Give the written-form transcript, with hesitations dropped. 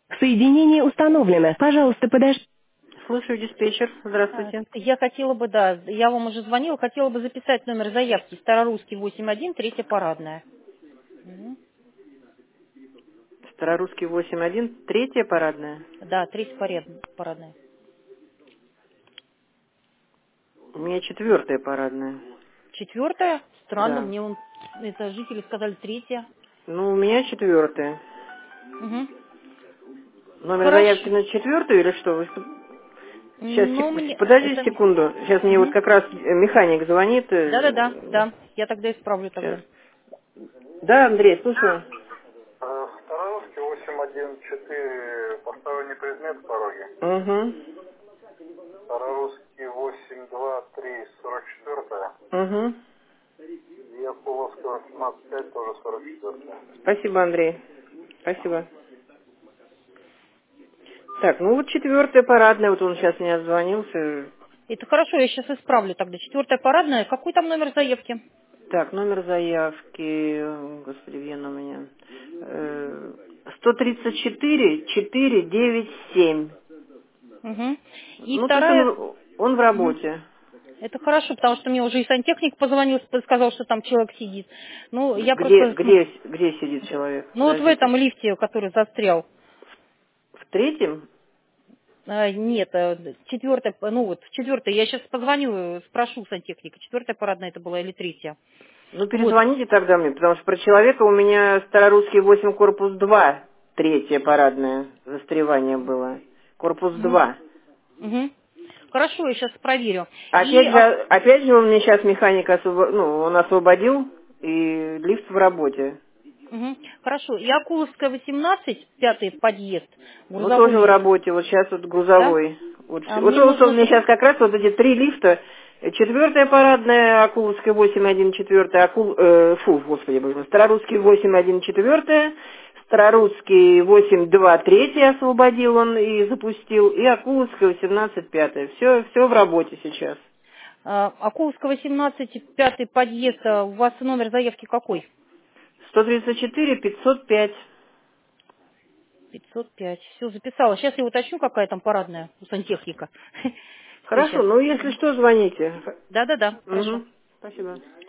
Соединение установлено. Пожалуйста, подождите. Слушаю диспетчер. А, Здравствуйте. Я хотела бы, да, я вам уже звонила, хотела бы записать номер заявки. Старорусский 81, третья парадная. Мгм. Старорусский 81, третья парадная. Да, третья парадная. У меня четвертая парадная. Четвертая? Странно, Да. мне это жители сказали третья. Ну, у меня четвертая. Угу. Номер заявки Хорошо. на четвертую или что? Сейчас, Ну, мне подождите это... секунду. Сейчас мне вот Угу. как раз механик звонит. Да-да-да, да. Я тогда исправлю Сейчас. тогда. Да, Андрей, слушаю. Старорусский 814, поставленный предмет в пороге. Угу. Старорусский 823, 44. Угу. И Акуловская 185, тоже 44. Спасибо, Андрей. Спасибо. Так, ну вот четвертая парадная, вот он сейчас мне отзвонился. Это хорошо, я сейчас исправлю тогда. Четвертая парадная. Какой там номер заявки? Так, номер заявки, господи, Вена у меня. 134 497. Угу. И Ну, то есть вторая... он в Мгм. работе. Это хорошо, потому что мне уже и сантехник позвонил, сказал, что там человек сидит. Ну, я Где, просто... где, где сидит человек? Ну, вот в Подождите. этом лифте, который застрял. В третьем? Нет, четвертая, ну вот, четвертая. Я сейчас позвоню, спрошу сантехника. Четвертая парадная это была или третья? Ну, Вот. перезвоните тогда мне, потому что про человека у меня Старорусский 8, корпус 2, третья парадная, застревание было. Корпус Мгм. 2. Мгм. Хорошо, я сейчас проверю. И Опять же он мне сейчас механик он освободил, и лифт в работе. мгм. Хорошо. И Акуловская 18, пятый подъезд, Ну, тоже в грузовой лифт, работе, вот сейчас вот да? грузовой. Вот, А вот, мне вот он нужно... мне сейчас как раз вот эти три лифта. Четвертая парадная, Акуловская 8.1, четвертая, господи, боже мой, Старорусский 8.1, четвертая, Старорусский 8.2, третья освободил он и запустил, и Акуловская 18, пятая. Все в работе сейчас. Акуловская 18, пятый подъезд, у вас номер заявки какой? 134 505. 505. Все, записала. Сейчас я уточню, какая там парадная у сантехника. Хорошо, Сейчас. ну если что, звоните. Да-да-да, хорошо. Угу. Спасибо.